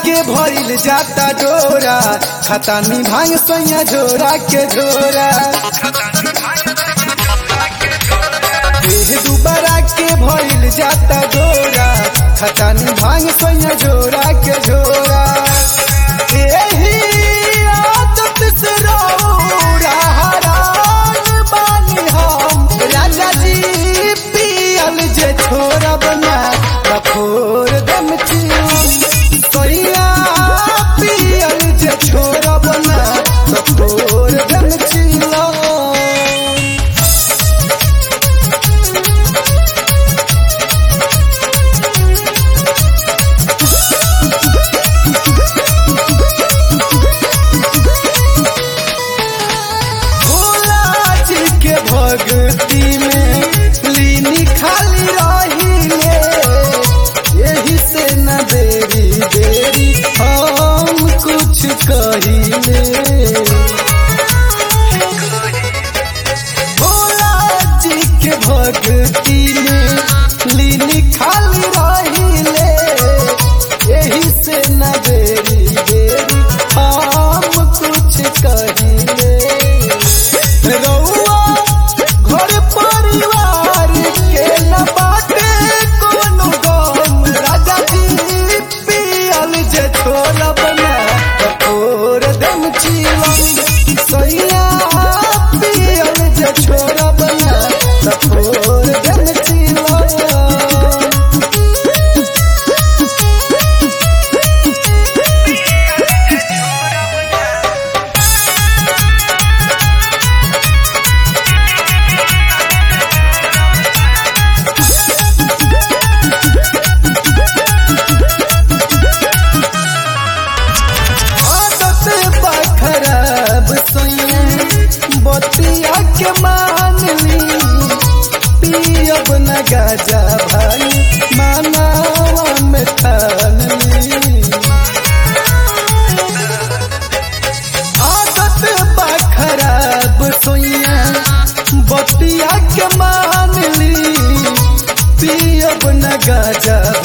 के भइल जाता डोरा, खतानी भांग सैया झोरा के झोरा। देह दुबारा के भइल जाता डोरा, खतानी भांग सैया झोरा के झोरा। एही आदत से रौरा हरान बानी हम, राजा जी पियल जे छोरा बना बखोर दम सैया पियल जे छोरा बना बखोर दम चिला। भक्ति में लीनी खाली रहिले, यही से न देरी देरी हम कुछ कहिले। भोला जी के भक्ति में लीनी खाली रहिले, यही से न देरी देरी हम कुछ कहिले। रउआ घर परिवार के न बाटे कोनो गम, राजा जी पियल जे छोला बना बखोर दम चिलम। सैया पियल जे छोला बना बखोर दम चिलम। खराब सैया बतिया के मान ली, पियब न गाजा भाई मानावा में ठान ली। आदत बा खराब सैया बतिया के मान ली, पियब न गाजा